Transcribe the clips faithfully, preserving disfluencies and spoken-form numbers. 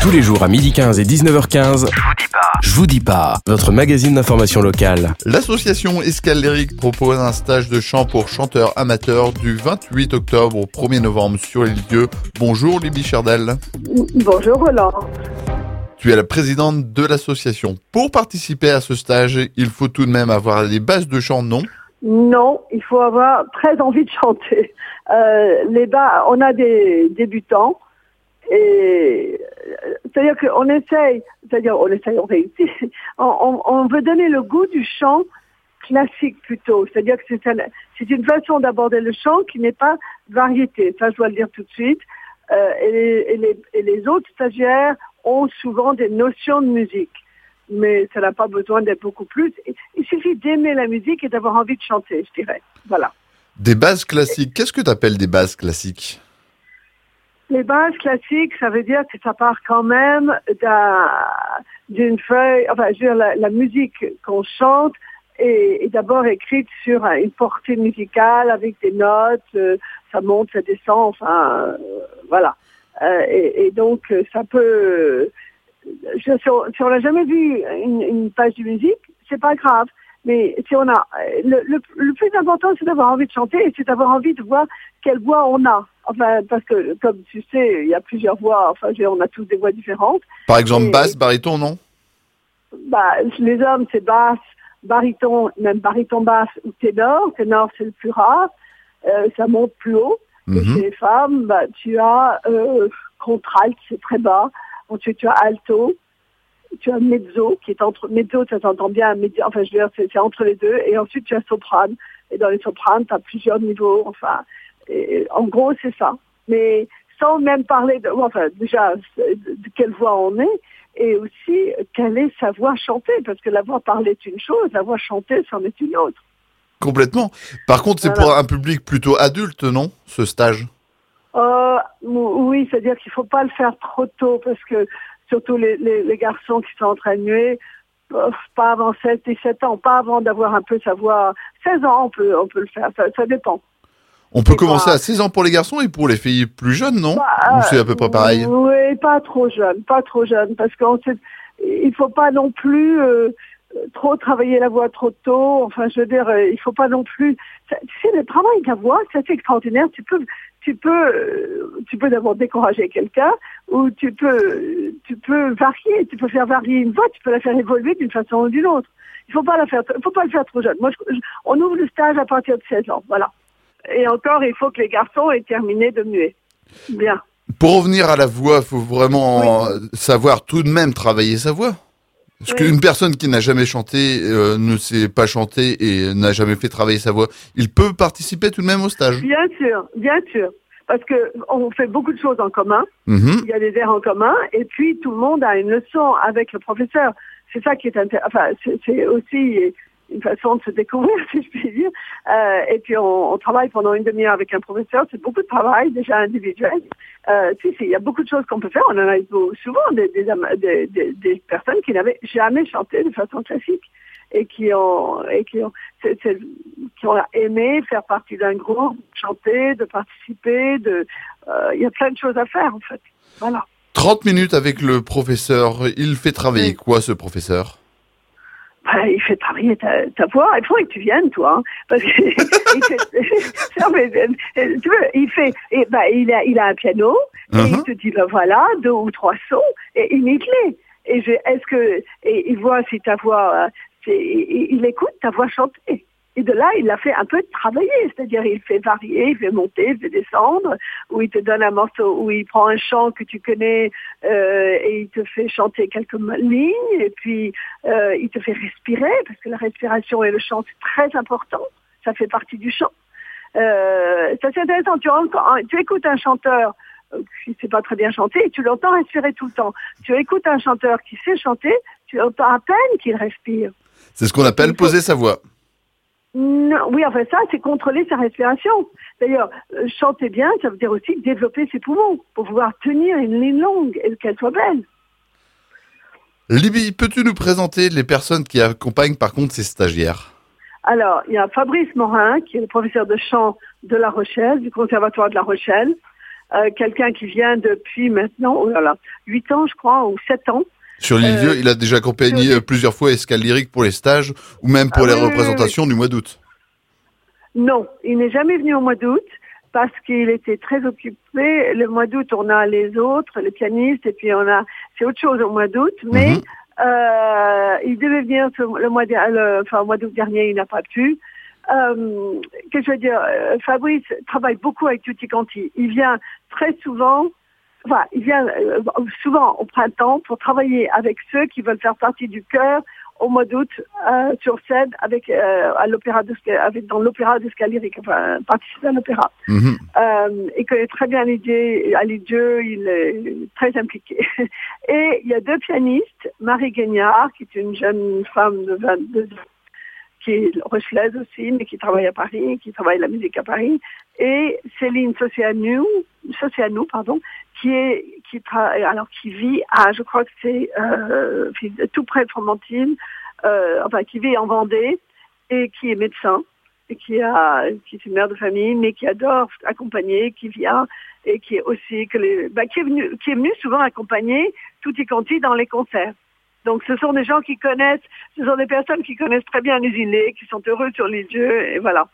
Tous les jours à midi quinze et dix-neuf heures quinze, je vous dis pas, je vous dis pas, votre magazine d'information locale. L'association Escale Lyrique propose un stage de chant pour chanteurs amateurs du vingt-huit octobre au premier novembre sur les lieux. Bonjour Libby Chardel. Bonjour Roland. Tu es la présidente de l'association. Pour participer à ce stage, il faut tout de même avoir les bases de chant, non ? Non, il faut avoir très envie de chanter. Euh, les bas, on a des débutants et c'est-à-dire qu'on essaye, c'est-à-dire on essaye, on réussit. On, on, on veut donner le goût du chant classique plutôt, c'est-à-dire que c'est, un, c'est une façon d'aborder le chant qui n'est pas variété. Ça, je dois le dire tout de suite. Euh, et, les, et, les, et les autres stagiaires ont souvent des notions de musique. Mais ça n'a pas besoin d'être beaucoup plus. Il suffit d'aimer la musique et d'avoir envie de chanter, je dirais. Voilà. Des bases classiques. Qu'est-ce que tu appelles des bases classiques ? Les bases classiques, ça veut dire que ça part quand même d'un, d'une feuille, enfin, je veux dire, la, la musique qu'on chante est, est d'abord écrite sur une portée musicale avec des notes, euh, ça monte, ça descend, enfin, euh, voilà. Euh, et, et donc, ça peut... Je, si on si n'a jamais vu une, une page de musique, c'est pas grave. Mais si on a, le, le, le plus important, c'est d'avoir envie de chanter et c'est d'avoir envie de voir quelle voix on a. Enfin, parce que, comme tu sais, il y a plusieurs voix. Enfin, je veux dire, on a tous des voix différentes. Par exemple, et, basse, baryton, non ? Bah, les hommes, c'est basse, baryton, même baryton basse ou ténor. Ténor, c'est le plus rare. Euh, ça monte plus haut. Mm-hmm. Et chez les femmes, bah, tu as euh, contre-alt, c'est très bas. Ensuite, tu as alto, tu as mezzo, qui est entre... Mezzo, ça s'entend bien, mezzo, enfin, je veux dire, c'est, c'est entre les deux. Et ensuite, tu as soprane. Et dans les sopranes, tu as plusieurs niveaux. Enfin, et, en gros, c'est ça. Mais sans même parler de... Enfin, déjà, de, de quelle voix on est. Et aussi, quelle est sa voix chantée. Parce que la voix parlée est une chose, la voix chantée, c'en est une autre. Complètement. Par contre, c'est voilà. Pour un public plutôt adulte, non, ce stage ? Euh, oui, c'est-à-dire qu'il ne faut pas le faire trop tôt parce que surtout les, les, les garçons qui sont en train de muer, euh, pas avant seize dix-sept ans, pas avant d'avoir un peu sa voix. seize ans, on peut, on peut le faire, ça, ça dépend. On peut c'est commencer pas... à seize ans pour les garçons et pour les filles plus jeunes, non ? bah, Ou c'est à peu près pareil ? Oui, pas trop jeune, pas trop jeune, parce qu'il ne faut pas non plus... Euh, trop travailler la voix trop tôt, enfin je veux dire, euh, il faut pas non plus... Ça, tu sais, le travail de la voix, c'est assez extraordinaire. Tu peux, tu peux, euh, tu peux d'abord décourager quelqu'un, ou tu peux, tu peux varier, tu peux faire varier une voix, tu peux la faire évoluer d'une façon ou d'une autre. Il faut pas la faire, il faut pas le faire trop jeune. Moi, je, je, on ouvre le stage à partir de seize ans, voilà. Et encore, il faut que les garçons aient terminé de muer. Bien. Pour revenir à la voix, il faut vraiment oui. savoir tout de même travailler sa voix. Parce oui. qu'une personne qui n'a jamais chanté, euh, ne sait pas chanter et n'a jamais fait travailler sa voix, il peut participer tout de même au stage ? Bien sûr, bien sûr. Parce que on fait beaucoup de choses en commun. Mm-hmm. Il y a des airs en commun. Et puis, tout le monde a une leçon avec le professeur. C'est ça qui est intéressant. Enfin, c'est, c'est aussi une façon de se découvrir, si je puis dire. Euh, et puis, on, on travaille pendant une demi-heure avec un professeur. C'est beaucoup de travail, déjà individuel. Euh, si, si, il y a beaucoup de choses qu'on peut faire. On en a souvent des, des, des, des, des personnes qui n'avaient jamais chanté de façon classique et qui ont, et qui ont, c'est, c'est, qui ont aimé faire partie d'un groupe, chanter, de participer. De, euh, il y a plein de choses à faire, en fait. Voilà. trente minutes avec le professeur. Il fait travailler oui. quoi, ce professeur ? Ben, il fait travailler ta, ta voix. Il faudrait que tu viennes, toi, hein, parce que il fait, non, mais, tu veux, il fait, et, ben, il a, il a un piano et uh-huh. il te dit, ben voilà, deux ou trois sons et imite-les. Et je, est-ce que, et il voit si ta voix, c'est, il, il écoute ta voix chanter. Et de là, il l'a fait un peu travailler, c'est-à-dire il fait varier, il fait monter, il fait descendre, ou il te donne un morceau, où il prend un chant que tu connais euh, et il te fait chanter quelques lignes, et puis euh, il te fait respirer, parce que la respiration et le chant, c'est très important, ça fait partie du chant. Euh, ça c'est intéressant, tu, tu écoutes un chanteur qui ne sait pas très bien chanter, et tu l'entends respirer tout le temps. Tu écoutes un chanteur qui sait chanter, tu entends à peine qu'il respire. C'est ce qu'on appelle faut... poser sa voix. Non, oui, enfin ça, c'est contrôler sa respiration. D'ailleurs, euh, chanter bien, ça veut dire aussi développer ses poumons pour pouvoir tenir une ligne longue et qu'elle soit belle. Libby, peux-tu nous présenter les personnes qui accompagnent par contre ces stagiaires ? Alors, il y a Fabrice Morin, qui est le professeur de chant de La Rochelle, du Conservatoire de La Rochelle. euh, quelqu'un qui vient depuis maintenant, oh là là, huit ans, je crois, ou sept ans. Sur l'île Vieux, Euh, il a déjà accompagné sur... plusieurs fois Escale Lyrique pour les stages ou même pour ah, les oui, représentations oui, oui. du mois d'août. Non, il n'est jamais venu au mois d'août parce qu'il était très occupé. Le mois d'août, on a les autres, les pianistes, et puis on a, c'est autre chose au mois d'août, mais mm-hmm. euh, il devait venir le mois, de, le, enfin, au mois d'août dernier, il n'a pas pu. Euh, que je veux dire, Fabrice travaille beaucoup avec Tutti Quanti. Il vient très souvent, enfin, il vient euh, souvent au printemps pour travailler avec ceux qui veulent faire partie du chœur au mois d'août euh, sur scène avec euh, à l'opéra de avec dans l'opéra d'Escale Lyrique, enfin participer à l'opéra. Mm-hmm. Euh, il connaît très bien l'idée, à l'idée, il est très impliqué. Et il y a deux pianistes, Marie Guignard, qui est une jeune femme de vingt-deux ans, qui est rochelaise aussi, mais qui travaille à Paris, qui travaille la musique à Paris, et Céline Socianou, Socianou, pardon, qui est qui travaille, alors qui vit à, je crois que c'est euh, tout près de Fromentine, euh, enfin qui vit en Vendée et qui est médecin et qui a qui est une mère de famille, mais qui adore accompagner, qui vient et qui est aussi que les, bah, qui est venu qui est venu souvent accompagner Tutti Quanti dans les concerts. Donc, ce sont des gens qui connaissent, ce sont des personnes qui connaissent très bien les îlets, qui sont heureux sur les yeux, et voilà.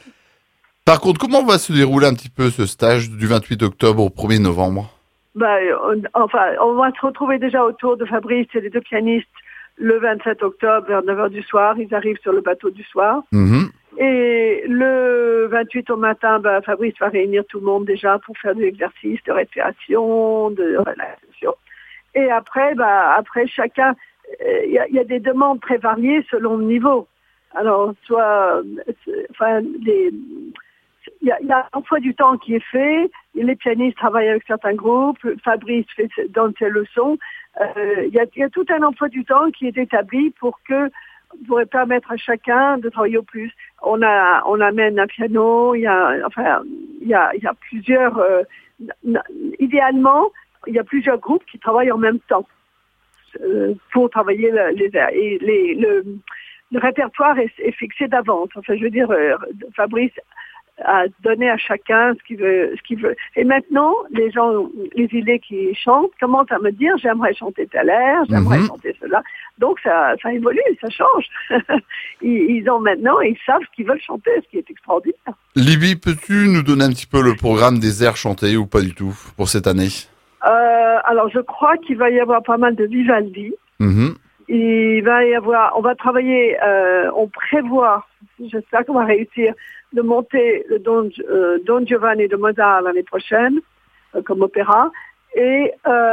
Par contre, comment va se dérouler un petit peu ce stage du vingt-huit octobre au premier novembre? Ben, on, enfin, on va se retrouver déjà autour de Fabrice et les deux pianistes le vingt-sept octobre vers neuf heures du soir. Ils arrivent sur le bateau du soir. Mm-hmm. Et le vingt-huit au matin, ben, Fabrice va réunir tout le monde déjà pour faire des exercices de respiration, de relaxation. Et après, bah, après chacun, il euh, y, y a des demandes très variées selon le niveau. Alors, soit, enfin, les, il y a, y a un emploi du temps qui est fait. Les pianistes travaillent avec certains groupes. Fabrice fait donne ses leçons. Il euh, y, a, y a tout un emploi du temps qui est établi pour que pourrait permettre à chacun de travailler au plus. On a, on amène un piano. Il y a, enfin, il y a, il y a plusieurs. Euh, idéalement. Il y a plusieurs groupes qui travaillent en même temps euh, pour travailler le, les airs. Et les, le, le répertoire est, est fixé d'avance. Enfin, je veux dire, euh, Fabrice a donné à chacun ce qu'il veut, ce qu'il veut. Et maintenant, les gens, les îlets qui chantent commencent à me dire, j'aimerais chanter tel air, j'aimerais mm-hmm. chanter cela. Donc, ça, ça évolue, ça change. ils, ils ont maintenant, ils savent ce qu'ils veulent chanter, ce qui est extraordinaire. Libby, peux-tu nous donner un petit peu le programme des airs chantés ou pas du tout pour cette année? Euh, alors, je crois qu'il va y avoir pas mal de Vivaldi. Mmh. Il va y avoir, on va travailler, euh, on prévoit, j'espère qu'on va réussir, de monter le Don, euh, Don Giovanni de Mozart l'année prochaine, euh, comme opéra. Et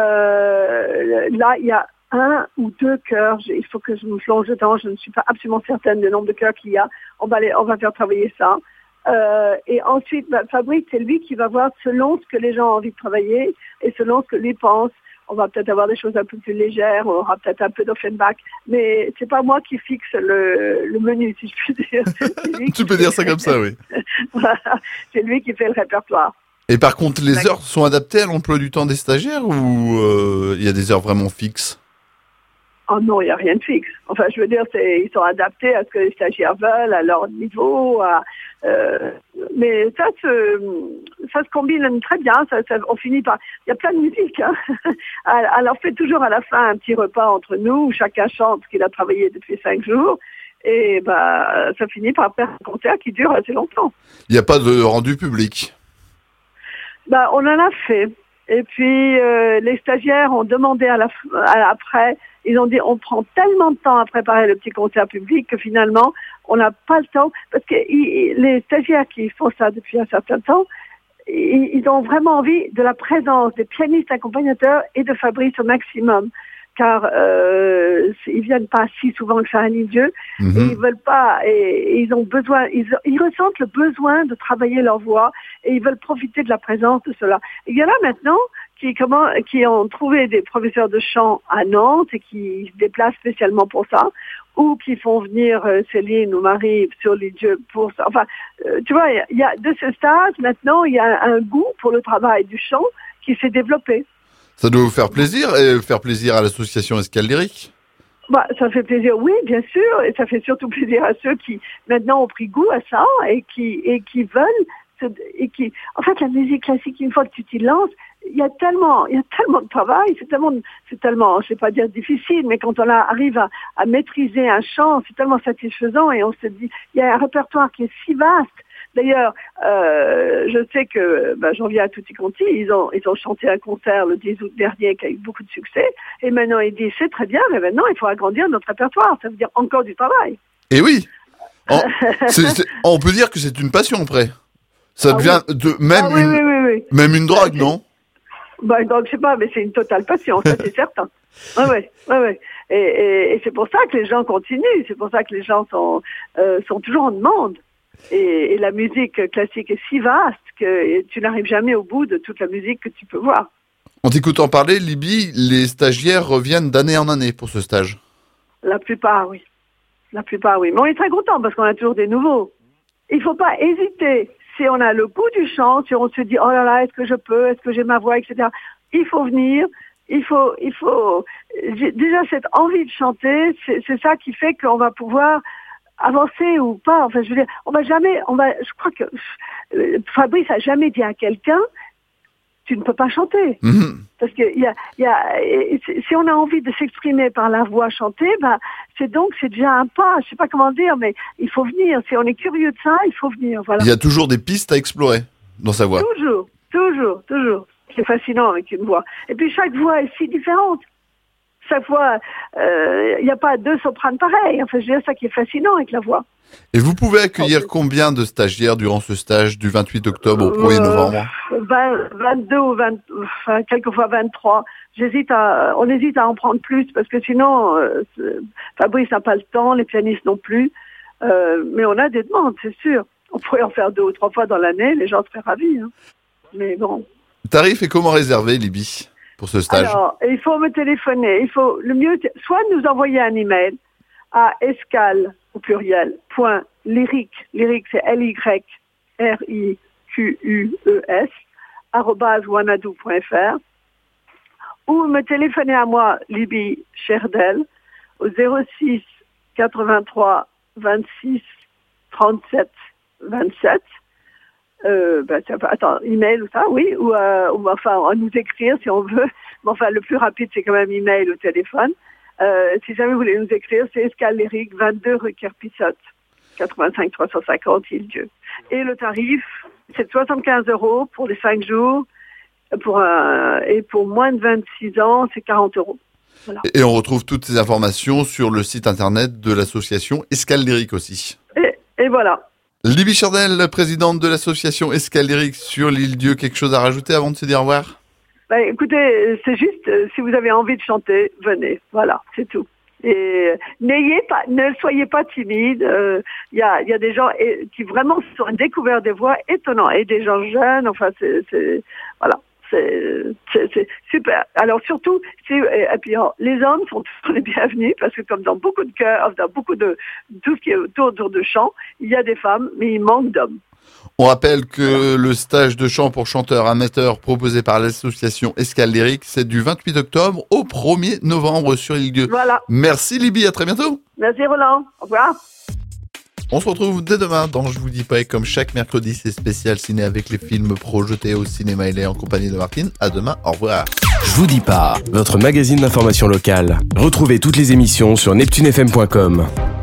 euh, là, il y a un ou deux chœurs. Il faut que je me plonge dedans. Je ne suis pas absolument certaine du nombre de chœurs qu'il y a. On va, les, on va faire travailler ça. Euh, et ensuite, bah, Fabrice, c'est lui qui va voir selon ce que les gens ont envie de travailler et selon ce que lui pense. On va peut-être avoir des choses un peu plus légères, on aura peut-être un peu d'Offenbach, mais c'est pas moi qui fixe le, le menu, si je puis dire. Tu peux dire ça comme ça, oui. Voilà, c'est lui qui fait le répertoire. Et par contre, les D'accord. heures sont adaptées à l'emploi du temps des stagiaires ou il euh, y a des heures vraiment fixes? Oh non, il n'y a rien de fixe. Enfin, je veux dire, c'est, ils sont adaptés à ce que les stagiaires veulent, à leur niveau. À, euh, mais ça se, ça se combine très bien. Ça, ça, on finit par... Il y a plein de musique. Hein. Alors, on fait toujours à la fin un petit repas entre nous où chacun chante ce qu'il a travaillé depuis cinq jours. Et bah, ça finit par faire un concert qui dure assez longtemps. Il n'y a pas de rendu public? Bah, on en a fait. Et puis, euh, les stagiaires ont demandé à la, à, après... Ils ont dit, on prend tellement de temps à préparer le petit concert public que finalement, on n'a pas le temps. Parce que ils, les stagiaires qui font ça depuis un certain temps, ils, ils ont vraiment envie de la présence des pianistes accompagnateurs et de Fabrice au maximum. Car euh, ils viennent pas si souvent que ça à Dieu. Mm-hmm. Et ils veulent pas, et, et ils ont besoin, ils, ils ressentent le besoin de travailler leur voix et ils veulent profiter de la présence de cela. Et il y en a maintenant qui, comment, qui ont trouvé des professeurs de chant à Nantes et qui se déplacent spécialement pour ça, ou qui font venir euh, Céline ou Marie sur les dieux pour ça. Enfin, euh, tu vois, il y, y a de ce stade, maintenant, il y a un goût pour le travail du chant qui s'est développé. Ça doit vous faire plaisir et faire plaisir à l'association Escale Lyrique? Bah, ça fait plaisir, oui, bien sûr, et ça fait surtout plaisir à ceux qui maintenant ont pris goût à ça et qui et qui veulent et qui, en fait, la musique classique, une fois que tu t'y lances, il y a tellement, il y a tellement de travail, c'est tellement, c'est tellement, je sais pas dire difficile, mais quand on a, arrive à, à maîtriser un chant, c'est tellement satisfaisant et on se dit, il y a un répertoire qui est si vaste. D'ailleurs, euh, je sais que, ben, j'en viens à Tutti Conti, ils ont, ils ont chanté un concert le dix août dernier qui a eu beaucoup de succès, et maintenant ils disent, c'est très bien, mais maintenant il faut agrandir notre répertoire, ça veut dire encore du travail. Et oui, on, c'est, c'est, on peut dire que c'est une passion après. Ça ah devient oui. de, même, ah, oui, une, oui, oui, oui. même une drogue, non? Bah, donc, je sais pas, mais c'est une totale passion, ça c'est certain. Ouais, ouais, ouais, ouais. Et, et, et c'est pour ça que les gens continuent, c'est pour ça que les gens sont, euh, sont toujours en demande. Et, et la musique classique est si vaste que tu n'arrives jamais au bout de toute la musique que tu peux voir. En t'écoutant parler, Libye, les stagiaires reviennent d'année en année pour ce stage. La plupart, oui. La plupart, oui. Mais on est très contents parce qu'on a toujours des nouveaux. Il faut pas hésiter. Si on a le goût du chant, si on se dit, oh là là, est-ce que je peux, est-ce que j'ai ma voix, et cetera. Il faut venir, il faut, il faut, déjà cette envie de chanter, c'est, c'est ça qui fait qu'on va pouvoir avancer ou pas. Enfin, je veux dire, on va jamais, on va, je crois que euh, Fabrice a jamais dit à quelqu'un, tu ne peux pas chanter. Mmh. Parce que il y a, il y a, si on a envie de s'exprimer par la voix chantée, ben, c'est donc, c'est déjà un pas. Je sais pas comment dire, mais il faut venir. Si on est curieux de ça, il faut venir. Voilà. Il y a toujours des pistes à explorer dans sa voix. Toujours, toujours, toujours. C'est fascinant avec une voix. Et puis chaque voix est si différente. Chaque fois, il euh, n'y a pas deux sopranes pareilles. Enfin, je veux dire, ça qui est fascinant avec la voix. Et vous pouvez accueillir okay. combien de stagiaires durant ce stage du vingt-huit octobre au premier novembre? vingt, vingt-deux ou vingt, enfin, quelquefois vingt-trois. J'hésite à, on hésite à en prendre plus parce que sinon, euh, Fabrice n'a pas le temps, les pianistes non plus. Euh, mais on a des demandes, c'est sûr. On pourrait en faire deux ou trois fois dans l'année, les gens seraient ravis. Hein. Mais bon. Le tarif est comment réservé, Libye, pour ce stage? Alors, il faut me téléphoner. Il faut le mieux, soit nous envoyer un email à escale au pluriel point lyrique, lyrique c'est L Y R I Q U E S arobase wanadoo point f r ou me téléphoner à moi, Libye Cherdel, au zéro six quatre-vingt-trois vingt-six trente-sept vingt-sept. Euh, ben, attends, email ou ça, oui, ou, euh, ou enfin, à nous écrire si on veut. Mais enfin, le plus rapide, c'est quand même email ou téléphone. Euh, si jamais vous voulez nous écrire, c'est Escale Lyrique, vingt-deux rue Kerpissotte, quatre-vingt-cinq trois cent cinquante Île-Dieu. Et le tarif, c'est soixante-quinze euros pour les cinq jours, pour un, et pour moins de vingt-six ans, c'est quarante euros. Voilà. Et on retrouve toutes ces informations sur le site internet de l'association Escale Lyrique aussi. Et, et voilà. Libye Cherdel, présidente de l'association Escale Lyrique sur l'Île-Dieu, quelque chose à rajouter avant de se dire au revoir? Ben, écoutez, c'est juste, euh, si vous avez envie de chanter, venez. Voilà, c'est tout. Et euh, n'ayez pas, ne soyez pas timide. Il euh, y, a, y a des gens et, qui vraiment ont découvert des voix étonnantes et des gens jeunes. Enfin, c'est, c'est voilà, c'est, c'est, c'est super. Alors surtout, c'est, et, et puis oh, les hommes sont tous les bienvenus parce que comme dans beaucoup de chœurs, dans beaucoup de tout ce qui est autour, autour de chant, il y a des femmes, mais il manque d'hommes. On rappelle que le stage de chant pour chanteurs amateurs proposé par l'association Escale Lyrique, c'est du vingt-huit octobre au premier novembre sur l'Île-Dieu. Voilà. Merci Libye, à très bientôt. Merci Roland, au revoir. On se retrouve dès demain dans Je vous dis pas, et comme chaque mercredi, c'est spécial ciné avec les films projetés au cinéma L A en compagnie de Martine. À demain, au revoir. Je vous dis pas, votre magazine d'information locale. Retrouvez toutes les émissions sur neptune f m point com.